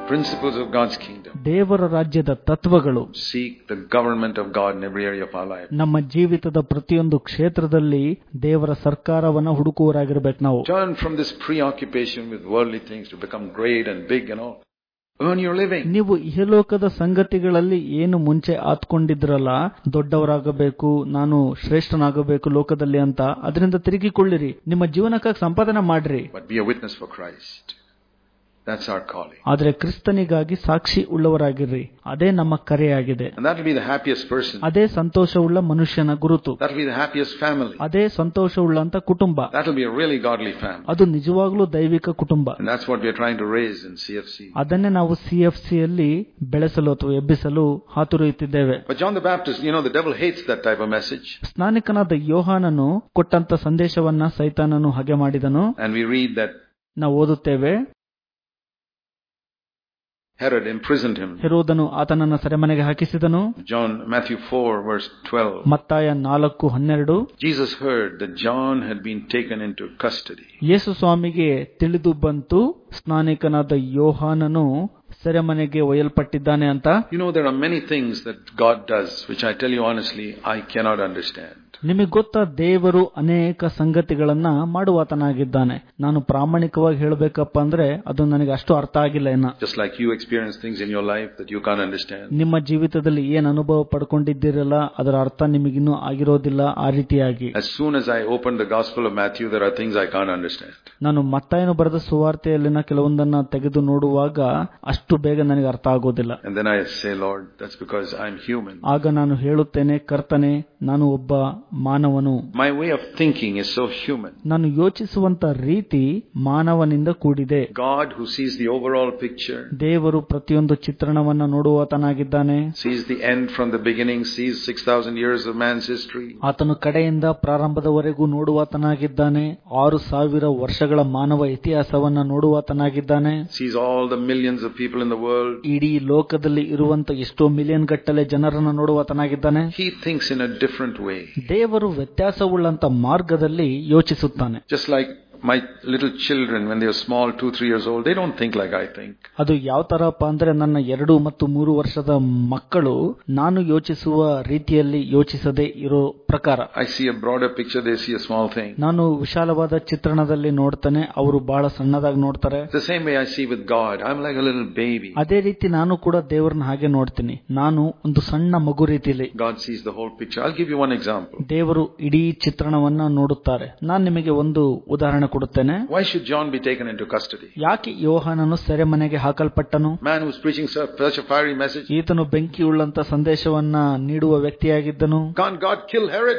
principles of God's kingdom. ದೇವರ ರಾಜ್ಯದ ತತ್ವಗಳು. Seek the government of God in every area of our life. ನಮ್ಮ ಜೀವಿತದ ಪ್ರತಿಯೊಂದು ಕ್ಷೇತ್ರದಲ್ಲಿ ದೇವರ ಸರ್ಕಾರವನ್ನು ಹುಡುಕುವರಾಗಿರ್ಬೇಕು ನಾವು. Turn from this preoccupation with worldly things to become great and big and all. Earn your living. ನೀವು ಇಹಲೋಕದ ಸಂಗತಿಗಳಲ್ಲಿ ಏನು ಮುಂಚೆ ಆತ್ಕೊಂಡಿದ್ರಲ್ಲ, ದೊಡ್ಡವರಾಗಬೇಕು, ನಾನು ಶ್ರೇಷ್ಠನಾಗಬೇಕು ಲೋಕದಲ್ಲಿ ಅಂತ, ಅದರಿಂದ ತಿರುಗಿಕೊಳ್ಳಿರಿ, ನಿಮ್ಮ ಜೀವನಕ್ಕಾಗಿ ಸಂಪಾದನೆ ಮಾಡ್ರಿ. But be a witness for Christ. That's our calling. ಆದರೆ ಕ್ರಿಸ್ತನಿಗಾಗಿ ಸಾಕ್ಷಿ ಉಳ್ಳವರಾಗಿರ್ರಿ, ಅದೇ ನಮ್ಮ ಕರೆಯಾಗಿದೆ. And that will be the happiest person. ಅದೇ ಸಂತೋಷವುಳ್ಳ ಮನುಷ್ಯನ ಗುರುತು. That will be the happiest family. ಅದೇ ಸಂತೋಷವುಳ್ಳಂತ ಕುಟುಂಬ. That will be a really godly family. ಅದು ನಿಜವಾಗ್ಲೂ ದೈವಿಕ ಕುಟುಂಬ. And that's what we are trying to raise in CFC. ಅದನ್ನೇ ನಾವು CFCಯಲ್ಲಿ ಬೆಳೆಸಲು ಅಥವಾ ಎಬ್ಬಿಸಲು ಹಾತೊರೆಯುತ್ತಿದ್ದೇವೆ. But John the Baptist, the devil hates that type of message. ಸ್ನಾನಿಕನಾದ ಯೋಹಾನನು ಕೊಟ್ಟಂತ ಸಂದೇಶವನ್ನ ಸೈತಾನನು ಹಾಗೆ ಮಾಡಿದನು. And we read that ನಾವು ಓದುತ್ತೇವೆ, Herod imprisoned him. ಹೆರೋದನು ಆತನನ್ನು ಸೆರೆಮನೆಗೆ ಹಾಕಿಸಿದನು. Matthew 4 verse 12. ಮತ್ತಾಯ 4:12. Jesus heard that John had been taken into custody. ಯೇಸು ಸ್ವಾಮಿಗೆ ತಿಳಿದು ಬಂತು ಸ್ನಾನಿಕನಾದ ಯೋಹಾನನು ಸೆರೆಮನೆಗೆ ಒಯ್ಯಲ್ಪಟ್ಟಿದ್ದಾನೆ ಅಂತ. There are many things that God does which I tell you honestly I cannot understand. ನಿಮಗೆ ಗೊತ್ತಾ, ದೇವರು ಅನೇಕ ಸಂಗತಿಗಳನ್ನ ಮಾಡುವಾತನಾಗಿದ್ದಾನೆ. ನಾನು ಪ್ರಾಮಾಣಿಕವಾಗಿ ಹೇಳಬೇಕಪ್ಪ ಅಂದ್ರೆ ಅದು ನನಗೆ ಅಷ್ಟು ಅರ್ಥ ಆಗಿಲ್ಲ ಏನ. Just like you experience things in your life that you can't understand. ನಿಮ್ಮ ಜೀವಿತದಲ್ಲಿ ಏನ್ ಅನುಭವ ಪಡ್ಕೊಂಡಿದ್ದೀರಲ್ಲ ಅದರ ಅರ್ಥ ನಿಮಗಿನ್ನೂ ಆಗಿರೋದಿಲ್ಲ. ಆ ರೀತಿಯಾಗಿ As soon as I open the Gospel of Matthew, there are things I can't understand. ನಾನು ಮತ್ತಾಯನು ಬರೆದ ಸುವಾರ್ತೆಯಲ್ಲಿನ ಕೆಲವೊಂದನ್ನ ತೆಗೆದು ನೋಡುವಾಗ ಅಷ್ಟು ಬೇಗ ನನಗೆ ಅರ್ಥ ಆಗೋದಿಲ್ಲ. And then I say, Lord, that's because I'm human. ಆಗ ನಾನು ಹೇಳುತ್ತೇನೆ, ಕರ್ತನೇ, ನಾನು ಒಬ್ಬ ಮಾನವನು. My way of thinking is so human. ನಾನು ಯೋಚಿಸುವಂತ ರೀತಿ ಮಾನವನಿಂದ ಕೂಡಿದೆ. God who sees the overall picture, ದೇವರು ಪ್ರತಿಯೊಂದು ಚಿತ್ರಣವನ್ನ ನೋಡುವಾತನಾಗಿದ್ದಾನೆ. sees the end from the beginning, sees 6,000 years of man's history. ಆತನು ಕಡೆಯಿಂದ ಪ್ರಾರಂಭದವರೆಗೂ ನೋಡುವಾತನಾಗಿದ್ದಾನೆ. 6,000 ವರ್ಷಗಳ ಮಾನವ ಇತಿಹಾಸವನ್ನ ನೋಡುವಾತನಾಗಿದ್ದಾನೆ. sees all the millions of people in the world. ಇಡೀ ಲೋಕದಲ್ಲಿ ಇರುವಂತ ಎಷ್ಟೋ ಮಿಲಿಯನ್ ಗಟ್ಟಲೆ ಜನರನ್ನು ನೋಡುವಾತನಾಗಿದ್ದಾನೆ. He thinks in a different way. ದೇವರು ವ್ಯತ್ಯಾಸವುಳ್ಳಂತ ಮಾರ್ಗದಲ್ಲಿ ಯೋಚಿಸುತ್ತಾನೆ. Just like my little children, when they are small, 2-3 years old, they don't think like I think. ಅದು ಯಾವ ತರಪ್ಪ ಅಂದ್ರೆ, ನನ್ನ 2 ಮತ್ತು 3 ವರ್ಷದ ಮಕ್ಕಳು ನಾನು ಯೋಚಿಸುವ ರೀತಿಯಲ್ಲಿ ಯೋಚಿಸದೇ ಇರೋ ಪ್ರಕಾರ. I see a broader picture, they see a small thing. ನಾನು ವಿಶಾಲವಾದ ಚಿತ್ರಣದಲ್ಲಿ ನೋಡ್ತಾನೆ, ಅವರು ಬಹಳ ಸಣ್ಣದಾಗಿ ನೋಡ್ತಾರೆ. The same way I see with God, I'm like a little baby. ಅದೇ ರೀತಿ ನಾನು ಕೂಡ ದೇವರನ್ನ ಹಾಗೆ ನೋಡ್ತೀನಿ. ನಾನು ಒಂದು ಸಣ್ಣ ಮಗು ರೀತಿಯಲ್ಲಿ. God sees the whole picture. I'll give you one example. ದೇವರು ಇಡೀ ಚಿತ್ರಣವನ್ನ ನೋಡುತ್ತಾರೆ. ನಾನು ನಿಮಗೆ ಒಂದು ಉದಾಹರಣೆ ಕೊಡುತ್ತೇನೆ. Why should John be taken into custody? ಯಾಕೆ ಯೋಹಾನನು ಸೆರೆಮನೆಗೆ ಹಾಕಲ್ಪಟ್ಟನು? Man who's preaching such a fiery message. ಈತನು ಬೆಂಕಿಯುಳ್ಳಂತ ಸಂದೇಶವನ್ನ ನೀಡುವ ವ್ಯಕ್ತಿಯಾಗಿದ್ದನು. Can't God kill Herod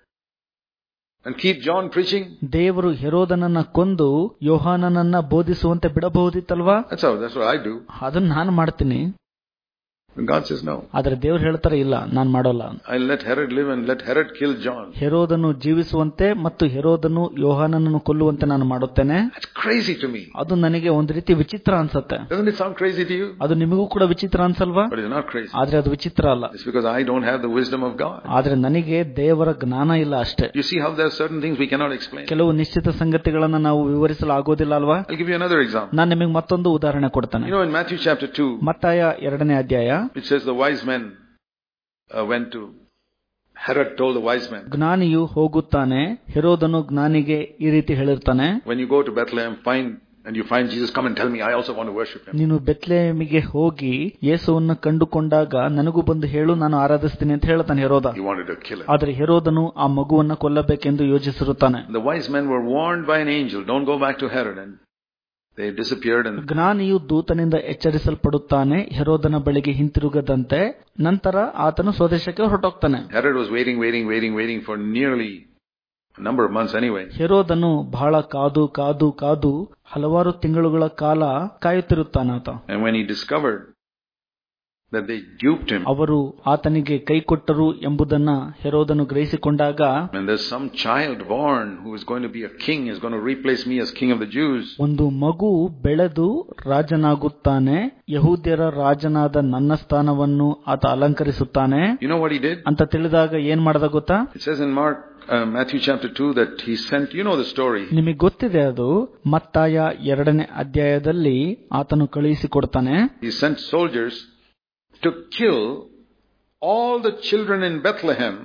and keep John preaching? ದೇವರು ಹೆರೋದನನ್ನ ಕೊಂದು ಯೋಹಾನನನ್ನ ಬೋಧಿಸುವಂತೆ ಬಿಡಬಹುದಿತ್ತಲ್ವಾ? That's what I do. ಅದನ್ನ ನಾನು ಮಾಡ್ತೀನಿ. God says no. ಆದ್ರೆ ದೇವರು ಹೇಳ್ತಾರೆ, ಇಲ್ಲ, ನಾನು ಮಾಡೋಲ್ಲ. I'll let Herod live and let Herod kill John. ಹೆರೋದನು ಜೀವಿಸುವಂತೆ ಮತ್ತು ಹೆರೋದನು ಯೋಹಾನನನ್ನು ಕೊಲ್ಲುವಂತೆ ನಾನು ಮಾಡುತ್ತೇನೆ. That's crazy to me. ಅದು ನನಗೆ ಒಂದು ರೀತಿ ವಿಚಿತ್ರ ಅನ್ಸುತ್ತೆ. Doesn't it sound crazy to you? ಅದು ನಿಮಗೂ ಕೂಡ ವಿಚಿತ್ರ ಅನ್ಸಲ್ವಾ? But it's not crazy. ಆದ್ರೆ ಅದು ವಿಚಿತ್ರ ಅಲ್ಲ. It's because I don't have the wisdom of God. ಆದ್ರೆ ನನಗೆ ದೇವರ ಜ್ಞಾನ ಇಲ್ಲ ಅಷ್ಟೇ. You see how there are certain things we cannot explain. ಕೆಲವು ನಿಶ್ಚಿತ ಸಂಗತಿಗಳನ್ನ ನಾವು ವಿವರಿಸಲು ಆಗೋದಿಲ್ಲ ಅಲ್ವಾ? I'll give you another example. ನಾನು ನಿಮಗೆ ಮತ್ತೊಂದು ಉದಾಹರಣೆ ಕೊಡ್ತೇನೆ. In Matthew chapter 2, ಮತ್ತಾಯ 2ನೇ ಅಧ್ಯಾಯ, it says the wise men went to Herod told the wise men. ಜ್ಞಾನಿಯು ಹೋಗುತ್ತಾನೆ. ಹೆರೋದನು ಜ್ಞಾನಿಗೆ ಈ ರೀತಿ ಹೇಳಿರ್ತಾನೆ, when you go to Bethlehem and you find Jesus, come and tell me, I also want to worship him. ನೀನು ಬೆತ್ಲೆಹೇಮಿಗೆ ಹೋಗಿ ಯೇಸುವನ್ನು ಕಂಡುಕೊಂಡಾಗ ನನಗೂ ಬಂದು ಹೇಳು, ನಾನು ಆರಾಧಿಸ್ತೀನಿ ಅಂತ ಹೇಳ್ತಾನೆ ಹೆರೋದ. He wanted to kill him. ಆದರೆ ಹೆರೋದನು ಆ ಮಗುವನ್ನ ಕೊಲ್ಲಬೇಕೆಂದು ಯೋಚಿಸಿರುತ್ತಾನೆ. The wise men were warned by an angel, don't go back to Herod, and they disappeared. And ಜ್ಞಾನಿಯು ದೂತನಿಂದ ಎಚ್ಚರಿಸಲ್ಪಡುತ್ತಾನೆ, ಹೆರೋದನ ಬಳಿಗೆ ಹಿಂತಿರುಗದಂತೆ. ನಂತರ ಆತನು ಸ್ವದೇಶಕ್ಕೆ ಹೊರಟೋಗ್ತಾನೆ. Herod was waiting for nearly a number of months anyway. ಹೆರೋದನು ಬಹಳ ಕಾದು ಹಲವಾರು ತಿಂಗಳುಗಳ ಕಾಲ ಕಾಯುತ್ತಿರುತ್ತಾನಾತ. And when he discovered that they duped him, ಅವರು ಆತನಿಗೆ ಕೈ ಕೊಟ್ಟರು ಎಂಬುದನ್ನ ಹೆರೋದನು ಗ್ರಹಿಸಿಕೊಂಡಾಗ, and there's some child born who is going to be a king, is going to replace me as king of the Jews. ಒಂದು ಮಗು ಬೆಳೆದು ರಾಜನಾಗುತ್ತಾನೆ, ಯಹೂದ್ಯರ ರಾಜನಾದ ನನ್ನ ಸ್ಥಾನವನ್ನು ಆತ ಅಲಂಕರಿಸುತ್ತಾನೆ. You know what he did? ಅಂತ ತಿಳಿದಾಗ ಏನ್ ಮಾಡ್ದ ಗೊತ್ತಾ? It says in Mark Matthew chapter 2 that he sent, you know the story. ನಿಮಗೆ ಗೊತ್ತಿದೆ ಅದು. ಮತ್ತಾಯ 2ನೇ ಅಧ್ಯಾಯದಲ್ಲಿ ಆತನು ಕಳುಹಿಸಿಕೊಡ್ತಾನೆ. He sent soldiers to kill all the children in Bethlehem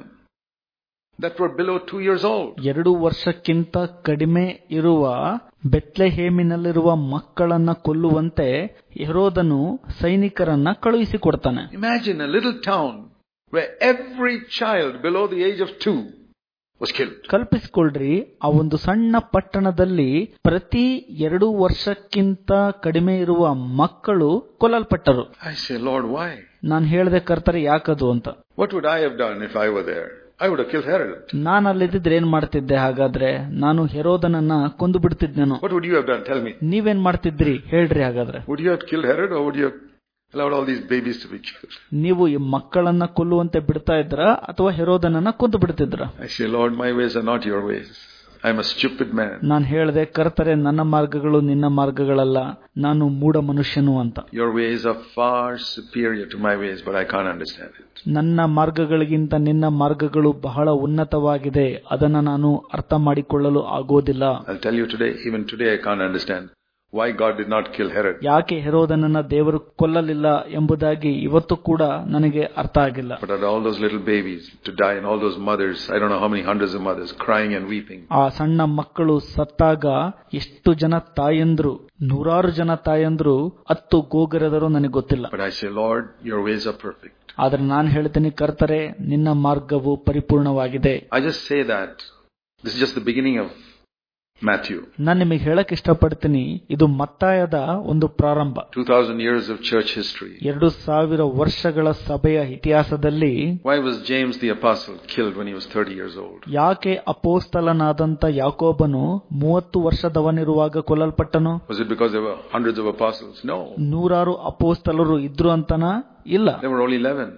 that were below 2 years old. 2 ವರ್ಷಕ್ಕಿಂತ ಕಡಿಮೆ ಇರುವ ಬೆತ್ಲೆಹೇಮಿನಲ್ಲಿರುವ ಮಕ್ಕಳನ್ನ ಕೊಲ್ಲುವಂತೆ ಹೆರೋದನು ಸೈನಿಕರನ್ನ ಕಳುಹಿಸಿಕೊಡ್ತಾನೆ. Imagine a little town where every child below the age of 2 was killed. ಕಲ್ಪಿಸಿಕೊಳ್ಳ್ರಿ, ಆ ಒಂದು ಸಣ್ಣ ಪಟ್ಟಣದಲ್ಲಿ ಪ್ರತಿ 2 ವರ್ಷಕ್ಕಿಂತ ಕಡಿಮೆ ಇರುವ ಮಕ್ಕಳು ಕೊಲ್ಲಲ್ಪಟ್ಟರು. I say, Lord, why? ನಾನು ಹೇಳಿದೆ, ಕರ್ತರೆ ಯಾಕದು ಅಂತ. What would I have done if I were there? I would have killed Herod. ನಾನು ಅಲ್ಲಿದ್ದರೆ ಏನ್ ಮಾಡ್ತಿದ್ದೆ? ಹಾಗಾದ್ರೆ ನಾನು ಹೆರೋದನನ್ನ ಕೊಂದು ಬಿಡ್ತಿದ್ದೇನೋ. What would you have done? Tell me. ನೀವೇನ್ ಮಾಡ್ತಿದ್ರಿ ಹೇಳ್ರಿ ಹಾಗಾದ್ರೆ. Would you have killed Herod or would you have allowed all these babies to be killed? ನೀವು ಈ ಮಕ್ಕಳನ್ನ ಕೊಲ್ಲುವಂತೆ ಬಿಡ್ತಾ ಇದ್ರ ಅಥವಾ ಹೆರೋದನನ್ನ ಕೊಂದು ಬಿಡ್ತಿದ್ರ? I say, Lord, my ways are not your ways. I am a stupid man. ನಾನು ಹೇಳಿದೆ, ಕರ್ತರೆ ನನ್ನ ಮಾರ್ಗಗಳು ನಿನ್ನ ಮಾರ್ಗಗಳಲ್ಲ, ನಾನು ಮೂಢ ಮನುಷ್ಯನು ಅಂತ. Your ways are far superior to my ways, but I can't understand it. ನನ್ನ ಮಾರ್ಗಗಳಿಗಿಂತ ನಿನ್ನ ಮಾರ್ಗಗಳು ಬಹಳ ಉನ್ನತವಾಗಿದೆ, ಅದನ್ನ ನಾನು ಅರ್ಥ ಮಾಡಿಕೊಳ್ಳಲು ಆಗೋದಿಲ್ಲ. I'll tell you today, even today I can't understand why God did not kill Herod. ಯಾಕೆ ಹೆರೋದನನ್ನ ದೇವರು ಕೊಲ್ಲಲಿಲ್ಲ ಎಂಬುದಾಗಿ ಇವತ್ತು ಕೂಡ ನನಗೆ ಅರ್ಥ ಆಗಿಲ್ಲ. But all those little babies to die and all those mothers, I don't know how many hundreds of mothers crying and weeping. ಆ ಸಣ್ಣ ಮಕ್ಕಳು ಸತ್ತಾಗ ಎಷ್ಟು ಜನ ತಾಯಂದ್ರು, 100 ಜನ ತಾಯಂದ್ರು ಅತ್ತು ಗೋಗರೆದರು ನನಗೆ ಗೊತ್ತಿಲ್ಲ. But I say, Lord, your ways are perfect. ಆದ್ರೆ ನಾನು ಹೇಳ್ತೀನಿ, ಕರ್ತರೆ ನಿನ್ನ ಮಾರ್ಗವು ಪರಿಪೂರ್ಣವಾಗಿದೆ. I just say that this is just the beginning of Matthew. ನಾನು ನಿಮಗೆ ಹೇಳಕ್ ಇಷ್ಟಪಡ್ತೀನಿ, ಇದು ಮತ್ತಾಯದ ಒಂದು ಪ್ರಾರಂಭ. 2000 years of church history. 2000 ವರ್ಷಗಳ ಸಭೆಯ ಇತಿಹಾಸದಲ್ಲಿ Why was James the apostle killed when he was 30 years old? ಯಾಕೆ ಅಪೊಸ್ತಲನಾದಂತ ಯಾಕೋಬನು 30 ವರ್ಷದವನಿರುವಾಗ ಕೊಲ್ಲಲ್ಪಟ್ಟನು? Was it because there were hundreds of apostles? No. 100 ಅಪೊಸ್ತಲರು ಇದ್ರು ಅಂತನಾ? ಇಲ್ಲ. There were only 11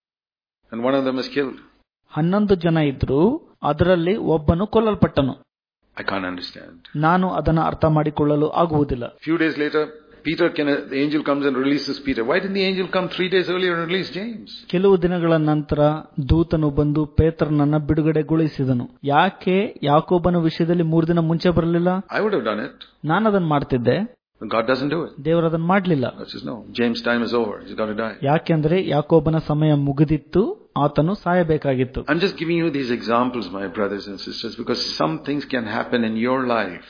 and one of them was killed. 11 ಜನ ಇದ್ರು, ಅದರಲ್ಲಿ ಒಬ್ಬನು ಕೊಲ್ಲಲ್ಪಟ್ಟನು. I can't understand. ನಾನು ಅದನ್ನ ಅರ್ಥ ಮಾಡಿಕೊಳ್ಳಲು ಆಗುವುದಿಲ್ಲ. Few days later, the angel comes and releases Peter. Why didn't the angel come 3 days earlier and release James? ಕೆಲವು ದಿನಗಳ ನಂತರ ದೂತನು ಬಂದು ಪೇತ್ರನನ್ನ ಬಿಡುಗಡೆಗೊಳಿಸಿದನು. ಯಾಕೆ ಯಾಕೋಬನ ವಿಷಯದಲ್ಲಿ 3 ದಿನ ಮುಂಚೆ ಬರಲಿಲ್ಲ? I would have done it. ನಾನು ಅದನ್ನ ಮಾಡ್ತಿದ್ದೆ. God doesn't do it. ದೇವರು ಅದನ್ನ ಮಾಡ್ಲಿಲ್ಲ. God says, no, James' time is over. He's got to die. ಯಾಕೆಂದ್ರೆ ಯಾಕೋಬನ ಸಮಯ ಮುಗಿದಿತ್ತು, ಆತನು ಸಾಯಬೇಕಾಗಿತ್ತು. I'm just giving you these examples, my brothers and sisters, because some things can happen in your life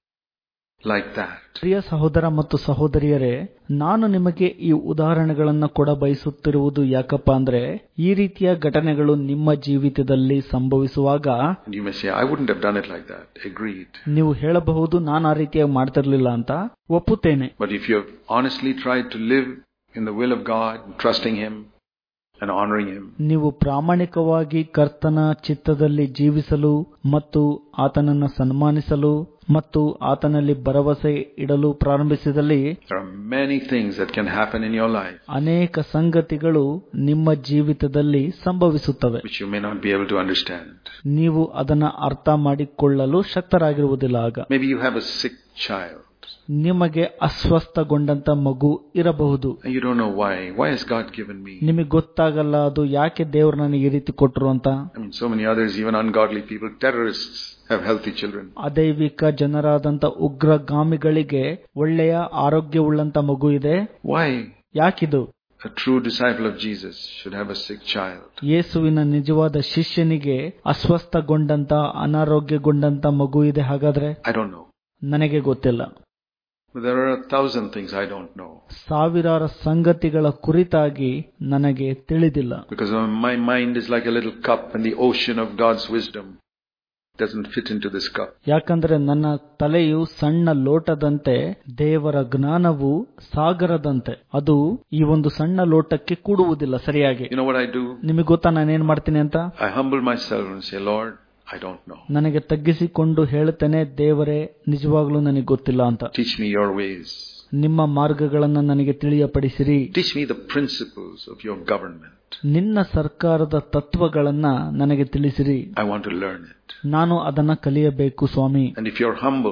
like that. ಪ್ರಿಯ ಸಹೋದರ ಮತ್ತು ಸಹೋದರಿಯರೇ, ನಾನು ನಿಮಗೆ ಈ ಉದಾಹರಣೆಗಳನ್ನು ಕೊಡ ಬಯಸುತ್ತಿರುವುದು ಯಾಕಪ್ಪ ಅಂದ್ರೆ, ಈ ರೀತಿಯ ಘಟನೆಗಳು ನಿಮ್ಮ ಜೀವಿತದಲ್ಲಿ ಸಂಭವಿಸುವಾಗ You may say, I wouldn't have done it like that. Agreed. ನೀವು ಹೇಳಬಹುದು, ನಾನು ಆ ರೀತಿಯಾಗಿ ಮಾಡ್ತಿರ್ಲಿಲ್ಲ ಅಂತ. ಒಪ್ಪುತ್ತೇನೆ. But if you have honestly tried to live in the will of God, trusting Him and honoring Him, ನೀವು ಪ್ರಾಮಾಣಿಕವಾಗಿ ಕರ್ತನ ಚಿತ್ತದಲ್ಲಿ ಜೀವಿಸಲು ಮತ್ತು ಆತನನ್ನು ಸನ್ಮಾನಿಸಲು ಮತ್ತು ಆತನಲ್ಲಿ ಭರವಸೆ ಇಡಲು ಪ್ರಾರಂಭಿಸಿದಲ್ಲಿ there are many things that can happen in your life ಅನೇಕ ಸಂಗತಿಗಳು ನಿಮ್ಮ ಜೀವಿತದಲ್ಲಿ ಸಂಭವಿಸುತ್ತವೆ, which you may not be able to understand. ನೀವು ಅದನ್ನ ಅರ್ಥ ಮಾಡಿಕೊಳ್ಳಲು ಶಕ್ತರಾಗಿರುವುದಿಲ್ಲ. ಆಗ Maybe you have a sick child. ನಿಮಗೆ ಅಸ್ವಸ್ಥಗೊಂಡಂತ ಮಗು ಇರಬಹುದು. You don't know why. Why has God given me? ನಿಮಗೆ ಗೊತ್ತಾಗಲ್ಲ ಅದು ಯಾಕೆ ದೇವರು ನನಗೆ ಈ ರೀತಿ ಕೊಟ್ಟರು ಅಂತ. I mean, so many others, even ungodly people, terrorists, have healthy children. ಅದೈವಿಕ ಜನರಾದಂತ ಉಗ್ರಗಾಮಿಗಳಿಗೆ ಒಳ್ಳೆಯ ಆರೋಗ್ಯವುಳ್ಳಂತ ಮಗು ಇದೆ. Why? ಯಾಕಿದು? A true disciple of Jesus should have a sick child. ಯೇಸುವಿನ ನಿಜವಾದ ಶಿಷ್ಯನಿಗೆ ಅಸ್ವಸ್ಥಗೊಂಡಂತ ಅನಾರೋಗ್ಯಗೊಂಡಂತ ಮಗು ಇದೆ. ಹಾಗಾದ್ರೆ I don't know. ನನಗೆ ಗೊತ್ತಿಲ್ಲ. But there are 1,000 things I don't know. ಸಾವಿರಾರು ಸಂಗತಿಗಳ ಕುರಿತಾಗಿ ನನಗೆ ತಿಳಿದಿಲ್ಲ. Because my mind is like a little cup and the ocean of God's wisdom doesn't fit into this cup. ಯಾಕಂದ್ರೆ ನನ್ನ ತಲೆಯು ಸಣ್ಣ ಲೋಟದಂತೆ, ದೇವರ ಜ್ಞಾನವು ಸಾಗರದಂತೆ, ಅದು ಈ ಒಂದು ಸಣ್ಣ ಲೋಟಕ್ಕೆ ಕೂಡುವುದಿಲ್ಲ ಸರಿಯಾಗಿ. You know what I do? ನಿಮಗೆ ಗೊತ್ತಾ ನಾನೇನ್ ಮಾಡ್ತೀನಿ ಅಂತ? I humble myself and say, Lord, I don't know. ನನಗೆ ತಗ್ಗಿಸಿಕೊಂಡು ಹೇಳುತ್ತೇನೆ, ದೇವರೇ ನಿಜವಾಗ್ಲೂ ನನಗೆ ಗೊತ್ತಿಲ್ಲ ಅಂತ. Teach me your ways. ನಿಮ್ಮ ಮಾರ್ಗಗಳನ್ನು ನನಗೆ ತಿಳಿಯಪಡಿಸಿರಿ. Teach me the principles of your government. ನಿನ್ನ ಸರ್ಕಾರದ ತತ್ವಗಳನ್ನ ನನಗೆ ತಿಳಿಸಿರಿ. I want to learn it. ನಾನು ಅದನ್ನ ಕಲಿಯಬೇಕು ಸ್ವಾಮಿ. And if you're humble,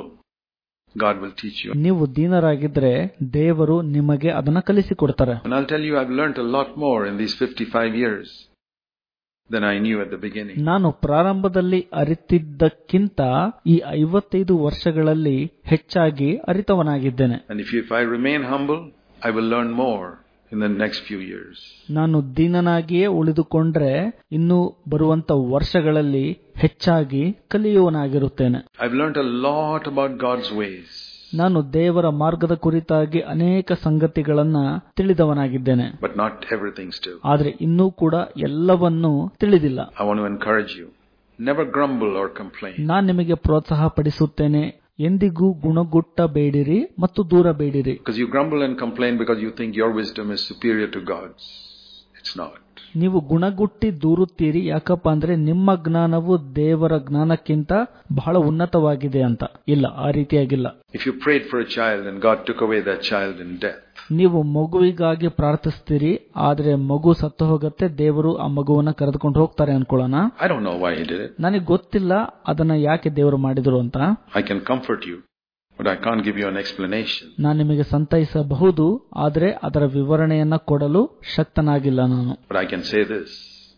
God will teach you. ನೀವು ದೀನರಾಗಿದ್ರೆ ದೇವರು ನಿಮಗೆ ಅದನ್ನ ಕಲಿಸಿಕೊಡ್ತಾರೆ. And I'll tell you, I've learned a lot more in these 55 years than I knew at the beginning. ನಾನು ಪ್ರಾರಂಭದಲ್ಲಿ ಅರಿತಿದ್ದಕ್ಕಿಂತ ಈ 55 ವರ್ಷಗಳಲ್ಲಿ ಹೆಚ್ಚಾಗಿ ಅರಿತವನಾಗಿದ್ದೇನೆ. And if I remain humble, I will learn more in the next few years. ನಾನು ದೀನನಾಗಿಯೇ ಉಳಿದುಕೊಂಡ್ರೆ ಇನ್ನು ಬರುವಂತ ವರ್ಷಗಳಲ್ಲಿ ಹೆಚ್ಚಾಗಿ ಕಲಿಯುವನಾಗಿರುತ್ತೇನೆ. I've learned a lot about God's ways. ನಾನು ದೇವರ ಮಾರ್ಗದ ಕುರಿತಾಗಿ ಅನೇಕ ಸಂಗತಿಗಳನ್ನ ತಿಳಿದವನಾಗಿದ್ದೇನೆ. But not everything still. ಆದರೆ ಇನ್ನೂ ಕೂಡ ಎಲ್ಲವನ್ನೂ ತಿಳಿದಿಲ್ಲ. I want to encourage you. Never grumble or complain. ನಾನು ನಿಮಗೆ ಪ್ರೋತ್ಸಾಹ ಪಡಿಸುತ್ತೇನೆ, ಎಂದಿಗೂ ಗುಣಗುಟ್ಟಬೇಡಿರಿ ಮತ್ತು ದೂರಬೇಡಿರಿ. Because you grumble and complain because you think your wisdom is superior to God's. It's not. ನೀವು ಗುಣಗುಟ್ಟಿ ದೂರುತ್ತೀರಿ, ಯಾಕಪ್ಪ ಅಂದ್ರೆ ನಿಮ್ಮ ಜ್ಞಾನವು ದೇವರ ಜ್ಞಾನಕ್ಕಿಂತ ಬಹಳ ಉನ್ನತವಾಗಿದೆ ಅಂತ. ಇಲ್ಲ, ಆ ರೀತಿಯಾಗಿಲ್ಲ. If you prayed for a child and God took away that child in death. ನೀವು ಮಗುವಿಗಾಗಿ ಪ್ರಾರ್ಥಿಸ್ತೀರಿ, ಆದ್ರೆ ಮಗು ಸತ್ತು ಹೋಗುತ್ತೆ, ದೇವರು ಆ ಮಗುವನ್ನ ಕರೆದುಕೊಂಡು ಹೋಗ್ತಾರೆ ಅನ್ಕೊಳ್ಳೋಣ. I don't know why he did it. ನನಗೆ ಗೊತ್ತಿಲ್ಲ ಅದನ್ನ ಯಾಕೆ ದೇವರು ಮಾಡಿದ್ರು ಅಂತ. I can comfort you, but I can't give you an explanation. ನಾನು ನಿಮಗೆ ಸಂತೈಸಬಹುದು, ಆದ್ರೆ ಅದರ ವಿವರಣೆಯನ್ನ ಕೊಡಲು ಶಕ್ತನಾಗಿಲ್ಲ ನಾನು. But I can say this.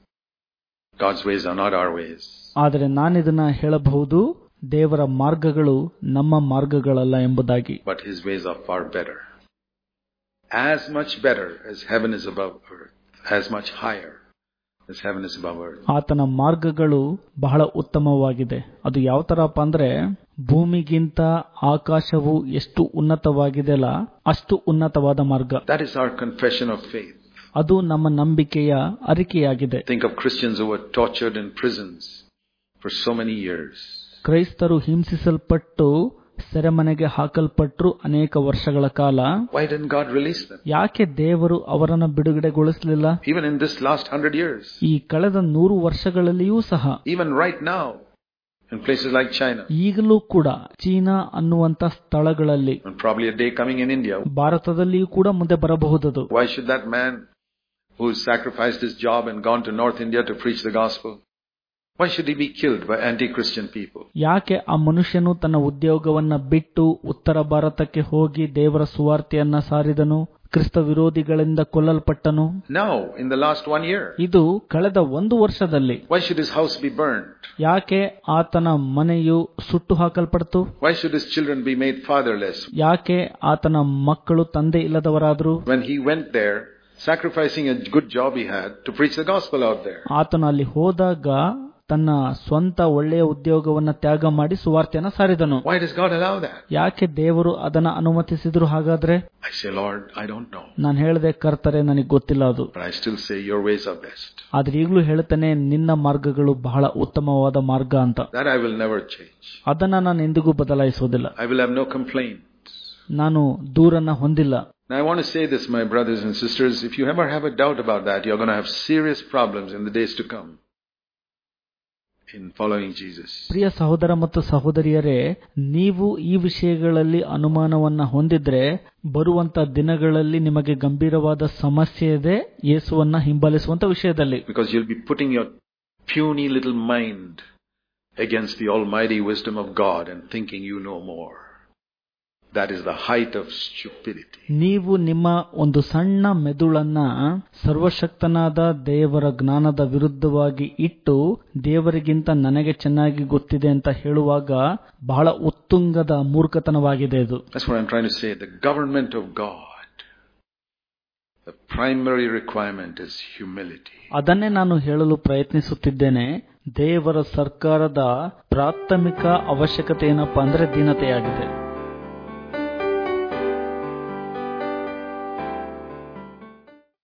God's ways are not our ways. ಆದರೆ ನಾನಿದನ್ನ ಹೇಳಬಹುದು, ದೇವರ ಮಾರ್ಗಗಳು ನಮ್ಮ ಮಾರ್ಗಗಳಲ್ಲ ಎಂಬುದಾಗಿ. But his ways are far better. As much better as heaven is above earth, as much higher as heaven is above earth. ಆತನ ಮಾರ್ಗಗಳು ಬಹಳ ಉತ್ತಮವಾಗಿದೆ. ಅದು ಯಾವ ತರಪ್ಪ ಅಂದ್ರೆ, ಭೂಮಿಗಿಂತ ಆಕಾಶವು ಎಷ್ಟು ಉನ್ನತವಾಗಿದೆಯಲ್ಲ ಅಷ್ಟು ಉನ್ನತವಾದ ಮಾರ್ಗ. That is our confession of faith. ಅದು ನಮ್ಮ ನಂಬಿಕೆಯ ಅರಿಕೆಯಾಗಿದೆ. Think of Christians who were tortured in prisons for so many years. ಕ್ರೈಸ್ತರು ಹಿಂಸಿಸಲ್ಪಟ್ಟು ಸೆರೆಮನೆಗೆ ಹಾಕಲ್ಪಟ್ಟರು ಅನೇಕ ವರ್ಷಗಳ ಕಾಲ. Why didn't God release them? ಯಾಕೆ ದೇವರು ಅವರನ್ನು ಬಿಡುಗಡೆಗೊಳಿಸಲಿಲ್ಲ? Even in this last 100 years. ಈ ಕಳೆದ 100 ವರ್ಷಗಳಲ್ಲಿಯೂ ಸಹ. Even right now in places like China. ಈಗಲೂ ಕೂಡ ಚೀನಾ ಅನ್ನುವಂತ ಸ್ಥಳಗಳಲ್ಲಿ, and probably a day coming in India. ಭಾರತದಲ್ಲಿಯೂ ಕೂಡ ಮುಂದೆ ಬರಬಹುದದು. Why should that man who sacrificed his job and gone to North India to preach the gospel, why should he be killed by anti-Christian people? ಯಾಕೆ ಆ ಮನುಷ್ಯನು ತನ್ನ ಉದ್ಯೋಗವನ್ನ ಬಿಟ್ಟು ಉತ್ತರ ಭಾರತಕ್ಕೆ ಹೋಗಿ ದೇವರ ಸುವಾರ್ತೆಯನ್ನ ಸಾರಿದನು, ಕ್ರಿಸ್ತ ವಿರೋಧಿಗಳಿಂದ ಕೊಲ್ಲಲ್ಪಟ್ಟನು? Now, in the last 1 year. ಇದು ಕಳೆದ 1 ವರ್ಷದಲ್ಲಿ. Why should his house be burned? ಯಾಕೆ ಆತನ ಮನೆಯು ಸುಟ್ಟು ಹಾಕಲ್ಪಡ್ತು? Why should his children be made fatherless? ಯಾಕೆ ಆತನ ಮಕ್ಕಳು ತಂದೆ ಇಲ್ಲದವರಾದ್ರು? When he went there, sacrificing a good job he had to preach the gospel out there. ಆತನು ಅಲ್ಲಿ ಹೋದಾಗ ತನ್ನ ಸ್ವಂತ ಒಳ್ಳೆಯ ಉದ್ಯೋಗವನ್ನ ತ್ಯಾಗ ಮಾಡಿ ಸುವಾರ್ತೆಯನ್ನ ಸಾರಿದನು. Why does God allow that? ಯಾಕೆ ದೇವರು ಅದನ್ನ ಅನುಮತಿಸಿದ್ರು ಹಾಗಾದ್ರೆ? I say, Lord, I don't know. ನಾನು ಹೇಳಿದೆ, ಕರ್ತರೆ, ನನಗೆ ಗೊತ್ತಿಲ್ಲ ಅದು. But I still say your ways are best. ಆದ್ರೆ ಈಗಲೂ ಹೇಳ್ತೇನೆ, ನಿನ್ನ ಮಾರ್ಗಗಳು ಬಹಳ ಉತ್ತಮವಾದ ಮಾರ್ಗ ಅಂತ. That I will never change. ಅದನ್ನ ನಾನು ಎಂದಿಗೂ ಬದಲಾಯಿಸುವುದಿಲ್ಲ. I will have no complaints. ನಾನು ದೂರನ್ನ ಹೊಂದಿಲ್ಲ. Now I want to say this, my brothers and sisters, if you ever have a doubt about that, you're going to have serious problems in the days to come in following Jesus. ಪ್ರಿಯ ಸಹೋದರ ಮತ್ತು ಸಹೋದರಿಯರೇ, ನೀವು ಈ ವಿಷಯಗಳಲ್ಲಿ ಅನುಮಾನವನ್ನ ಹೊಂದಿದ್ರೆ ಬರುವಂತ ದಿನಗಳಲ್ಲಿ ನಿಮಗೆ ಗಂಭೀರವಾದ ಸಮಸ್ಯೆ ಇದೆ ಯೇಸುವನ್ನ ಹಿಂಬಾಲಿಸುವಂತ ವಿಷಯದಲ್ಲಿ. Because you'll be putting your puny little mind against the almighty wisdom of God and thinking you know more. That is the height of stupidity. ನೀವು ನಿಮ್ಮ ಒಂದು ಸಣ್ಣ ಮೆದುಳನ್ನ ಸರ್ವಶಕ್ತನಾದ ದೇವರ ಜ್ಞಾನದ ವಿರುದ್ಧವಾಗಿ ಇಟ್ಟು ದೇವರಿಗಿಂತ ನನಗೆ ಚೆನ್ನಾಗಿ ಗೊತ್ತಿದೆ ಅಂತ ಹೇಳುವಾಗ ಬಹಳ ಉತ್ತುಂಗದ ಮೂರ್ಖತನವಾಗಿದೆ ಇದು. That's what I'm trying to say. The government of God, the primary requirement is humility. ಅದನ್ನೇ ನಾನು ಹೇಳಲು ಪ್ರಯತ್ನಿಸುತ್ತಿದ್ದೇನೆ. ದೇವರ ಸರ್ಕಾರದ ಪ್ರಾಥಮಿಕ ಅವಶ್ಯಕತೆ ಏನಪ್ಪಾ ಅಂದ್ರೆ ದೀನತೆಯಾಗಿದೆ.